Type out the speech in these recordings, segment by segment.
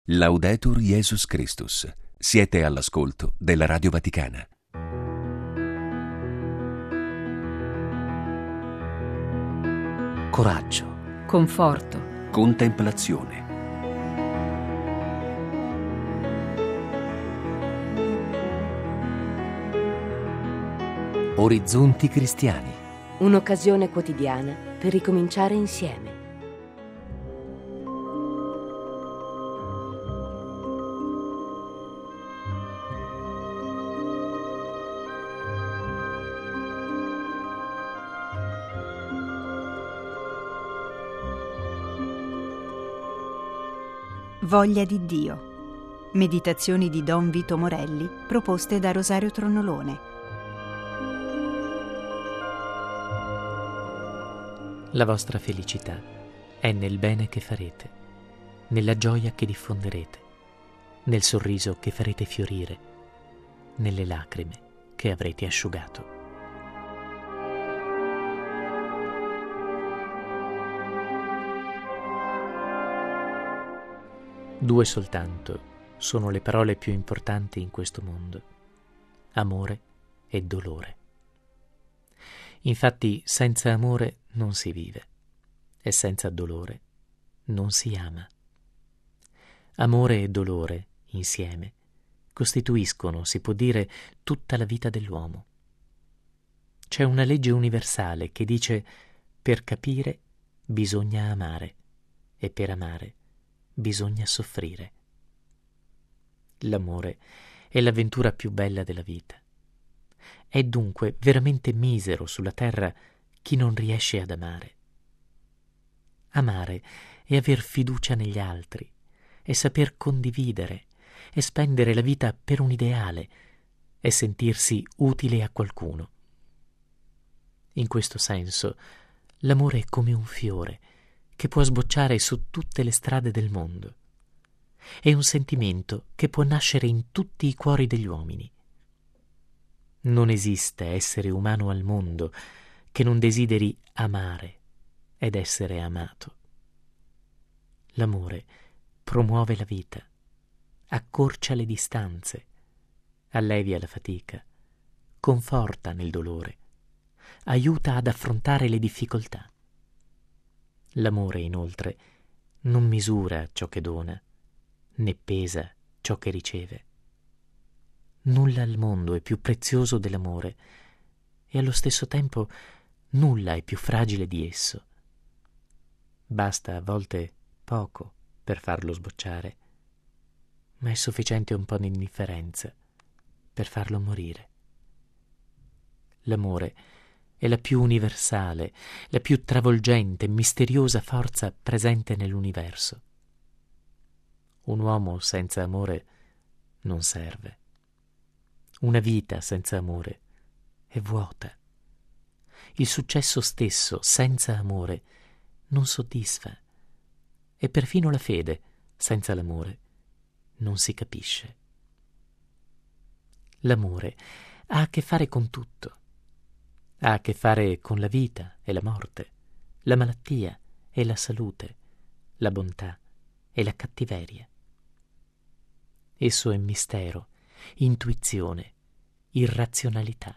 Laudetur Jesus Christus. Siete all'ascolto della Radio Vaticana. Coraggio, conforto, Contemplazione. orizzonti cristiani. Un'occasione quotidiana per ricominciare insieme. Voglia di Dio. Meditazioni di Don Vito Morelli proposte da Rosario Tronnolone. La vostra felicità è nel bene che farete, nella gioia che diffonderete, nel sorriso che farete fiorire, nelle lacrime che avrete asciugato. Due soltanto sono le parole più importanti in questo mondo: amore e dolore. Infatti, senza amore non si vive e senza dolore non si ama. Amore e dolore, insieme, costituiscono, si può dire, tutta la vita dell'uomo. C'è una legge universale che dice: per capire bisogna amare e per amare bisogna soffrire. L'amore è l'avventura più bella della vita. È dunque veramente misero sulla terra chi non riesce ad amare. Amare è aver fiducia negli altri, è saper condividere, è spendere la vita per un ideale, è sentirsi utile a qualcuno. In questo senso, l'amore è come un fiore che può sbocciare su tutte le strade del mondo. È un sentimento che può nascere in tutti i cuori degli uomini. Non esiste essere umano al mondo che non desideri amare ed essere amato. L'amore promuove la vita, accorcia le distanze, allevia la fatica, conforta nel dolore, aiuta ad affrontare le difficoltà. L'amore, inoltre, non misura ciò che dona, né pesa ciò che riceve. Nulla al mondo è più prezioso dell'amore e allo stesso tempo nulla è più fragile di esso. Basta a volte poco per farlo sbocciare, ma è sufficiente un po' di indifferenza per farlo morire. L'amore è la più universale, la più travolgente, misteriosa forza presente nell'universo. Un uomo senza amore non serve. Una vita senza amore è vuota. Il successo stesso senza amore non soddisfa. E perfino la fede senza l'amore non si capisce. L'amore ha a che fare con tutto. Ha a che fare con la vita e la morte, la malattia e la salute, la bontà e la cattiveria. Esso è mistero, intuizione, irrazionalità.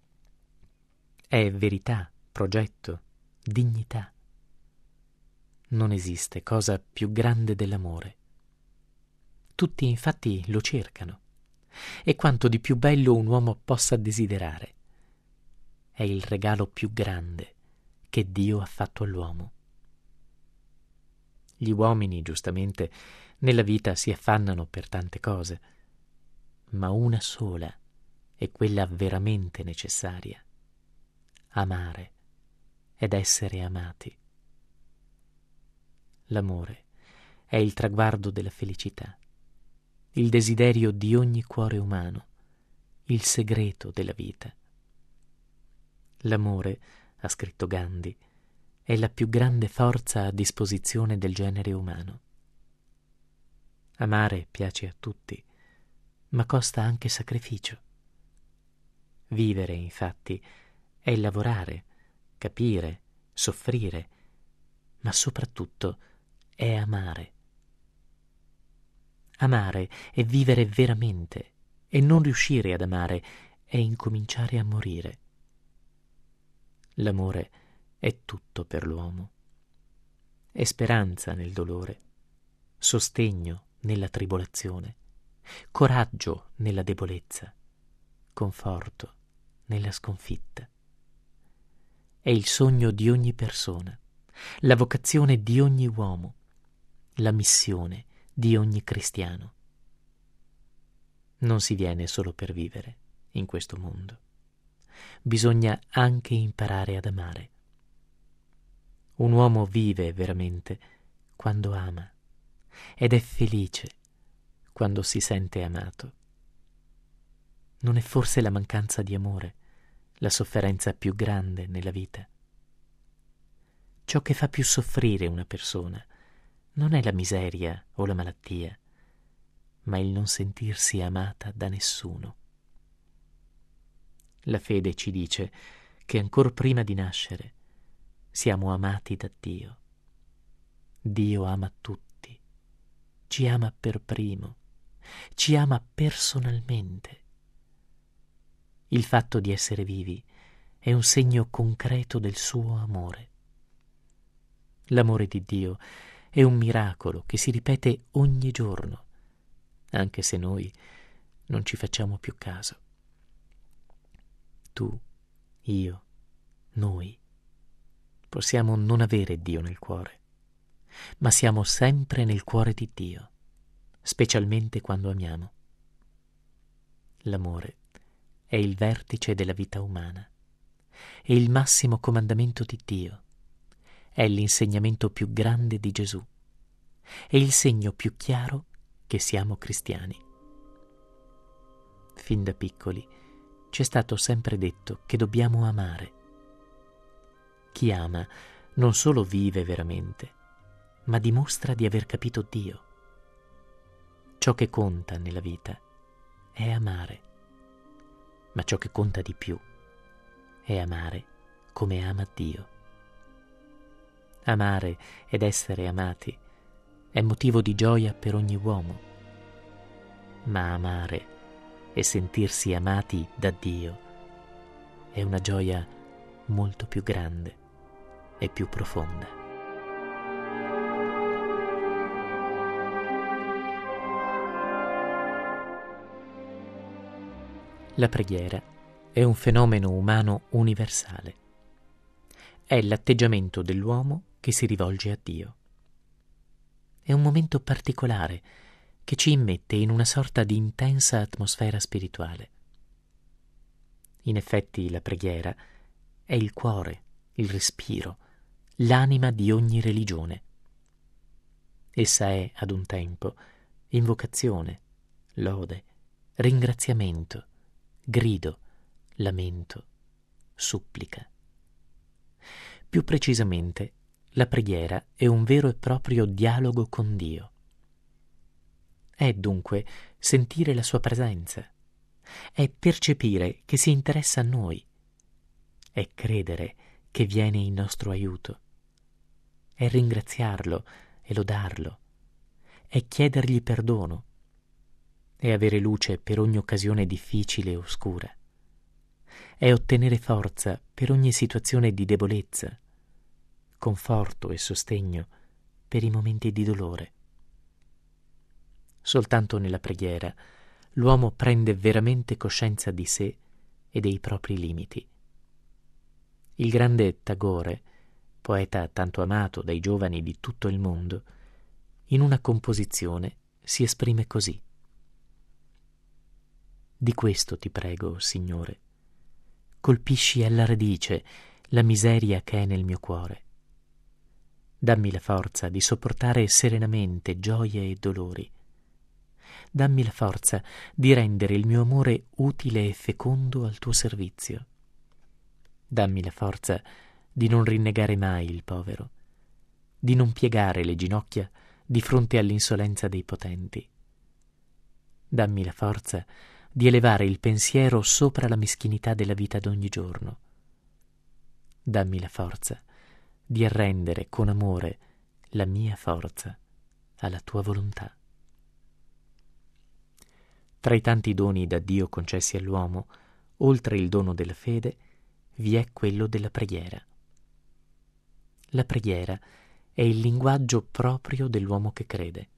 È verità, progetto, dignità. Non esiste cosa più grande dell'amore. Tutti infatti lo cercano. E quanto di più bello un uomo possa desiderare. È il regalo più grande che Dio ha fatto all'uomo. Gli uomini, giustamente, nella vita si affannano per tante cose, ma una sola è quella veramente necessaria: amare ed essere amati. L'amore è il traguardo della felicità, il desiderio di ogni cuore umano, il segreto della vita. L'amore, ha scritto Gandhi, è la più grande forza a disposizione del genere umano. Amare piace a tutti, ma costa anche sacrificio. Vivere, infatti, è lavorare, capire, soffrire, ma soprattutto è amare. Amare è vivere veramente, e non riuscire ad amare è incominciare a morire. L'amore è tutto per l'uomo. È speranza nel dolore, sostegno nella tribolazione, coraggio nella debolezza, conforto nella sconfitta. È il sogno di ogni persona, la vocazione di ogni uomo, la missione di ogni cristiano. Non si viene solo per vivere in questo mondo. Bisogna anche imparare ad amare. Un uomo vive veramente quando ama ed è felice quando si sente amato. Non è forse la mancanza di amore la sofferenza più grande nella vita? Ciò che fa più soffrire una persona non è la miseria o la malattia, ma il non sentirsi amata da nessuno. La fede ci dice che ancor prima di nascere siamo amati da Dio. Dio ama tutti, ci ama per primo, ci ama personalmente. Il fatto di essere vivi è un segno concreto del suo amore. L'amore di Dio è un miracolo che si ripete ogni giorno, anche se noi non ci facciamo più caso. Tu, io, noi possiamo non avere Dio nel cuore, ma siamo sempre nel cuore di Dio, specialmente quando amiamo. L'amore è il vertice della vita umana, è il massimo comandamento di Dio, è l'insegnamento più grande di Gesù, è il segno più chiaro che siamo cristiani. Fin da piccoli ci è stato sempre detto che dobbiamo amare. Chi ama non solo vive veramente, ma dimostra di aver capito Dio. Ciò che conta nella vita è amare, ma ciò che conta di più è amare come ama Dio. Amare ed essere amati è motivo di gioia per ogni uomo, ma amare e sentirsi amati da Dio è una gioia molto più grande e più profonda. La preghiera è un fenomeno umano universale. È l'atteggiamento dell'uomo che si rivolge a Dio. È un momento particolare che ci immette in una sorta di intensa atmosfera spirituale. In effetti la preghiera è il cuore, il respiro, l'anima di ogni religione. Essa è, ad un tempo, invocazione, lode, ringraziamento, grido, lamento, supplica. Più precisamente, la preghiera è un vero e proprio dialogo con Dio. È dunque sentire la sua presenza, è percepire che si interessa a noi, è credere che viene in nostro aiuto, è ringraziarlo e lodarlo, è chiedergli perdono, è avere luce per ogni occasione difficile e oscura, è ottenere forza per ogni situazione di debolezza, conforto e sostegno per i momenti di dolore. Soltanto nella preghiera l'uomo prende veramente coscienza di sé e dei propri limiti. Il grande Tagore, poeta tanto amato dai giovani di tutto il mondo, in una composizione si esprime così: di questo ti prego, Signore, colpisci alla radice la miseria che è nel mio cuore. Dammi la forza di sopportare serenamente gioie e dolori. Dammi la forza di rendere il mio amore utile e fecondo al tuo servizio. Dammi la forza di non rinnegare mai il povero, di non piegare le ginocchia di fronte all'insolenza dei potenti. Dammi la forza di elevare il pensiero sopra la meschinità della vita d'ogni giorno. Dammi la forza di arrendere con amore la mia forza alla tua volontà. Tra i tanti doni da Dio concessi all'uomo, oltre il dono della fede, vi è quello della preghiera. La preghiera è il linguaggio proprio dell'uomo che crede.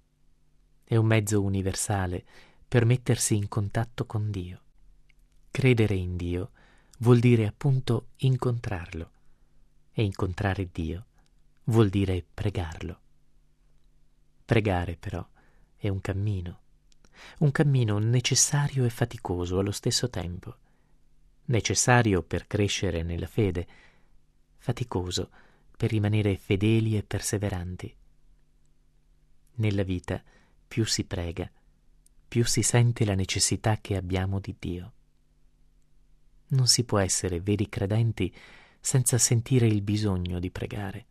È un mezzo universale per mettersi in contatto con Dio. Credere in Dio vuol dire appunto incontrarlo, e incontrare Dio vuol dire pregarlo. Pregare però è un cammino necessario e faticoso allo stesso tempo, necessario per crescere nella fede, faticoso per rimanere fedeli e perseveranti. Nella vita più si prega, più si sente la necessità che abbiamo di Dio. Non si può essere veri credenti senza sentire il bisogno di pregare.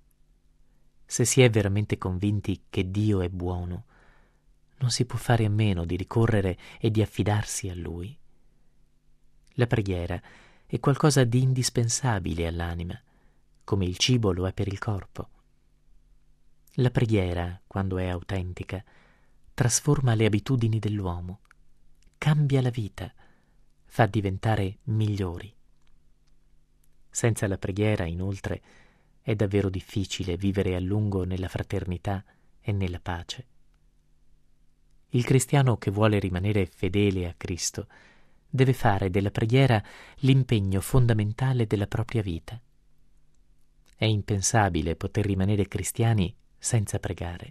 Se si è veramente convinti che Dio è buono, non si può fare a meno di ricorrere e di affidarsi a Lui. La preghiera è qualcosa di indispensabile all'anima, come il cibo lo è per il corpo. La preghiera, quando è autentica, trasforma le abitudini dell'uomo, cambia la vita, fa diventare migliori. Senza la preghiera, inoltre, è davvero difficile vivere a lungo nella fraternità e nella pace. Il cristiano che vuole rimanere fedele a Cristo deve fare della preghiera l'impegno fondamentale della propria vita. È impensabile poter rimanere cristiani senza pregare.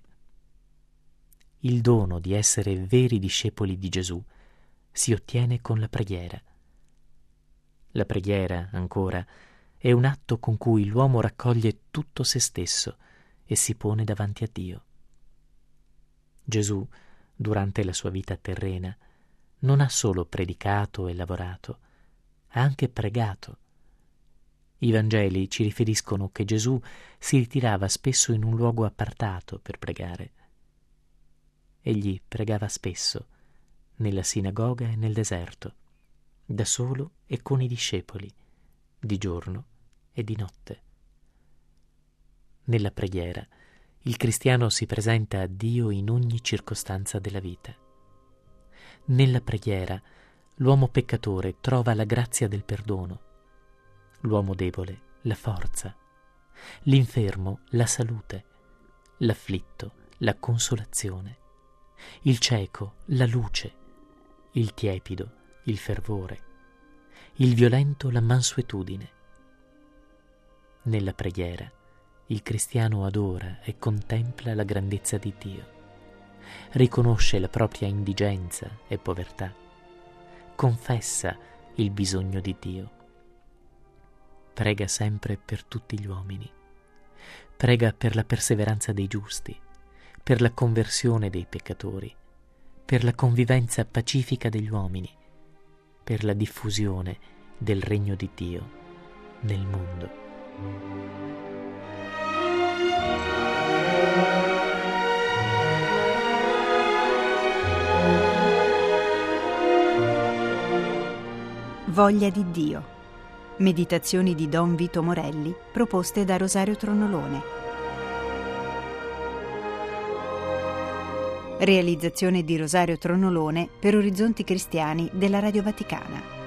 Il dono di essere veri discepoli di Gesù si ottiene con la preghiera. La preghiera, ancora, è un atto con cui l'uomo raccoglie tutto se stesso e si pone davanti a Dio. Gesù, durante la sua vita terrena, non ha solo predicato e lavorato, ha anche pregato. I Vangeli ci riferiscono che Gesù si ritirava spesso in un luogo appartato per pregare. Egli pregava spesso, nella sinagoga e nel deserto, da solo e con i discepoli, di giorno e di notte. Nella preghiera, il cristiano si presenta a Dio in ogni circostanza della vita. Nella preghiera, l'uomo peccatore trova la grazia del perdono, l'uomo debole la forza, l'infermo la salute, l'afflitto la consolazione, il cieco la luce, il tiepido il fervore, il violento la mansuetudine. Nella preghiera il cristiano adora e contempla la grandezza di Dio, riconosce la propria indigenza e povertà, confessa il bisogno di Dio. Prega sempre per tutti gli uomini, prega per la perseveranza dei giusti, per la conversione dei peccatori, per la convivenza pacifica degli uomini, per la diffusione del regno di Dio nel mondo. Voglia di Dio. Meditazioni di Don Vito Morelli, proposte da Rosario Tronolone. Realizzazione di Rosario Tronolone per Orizzonti Cristiani della Radio Vaticana.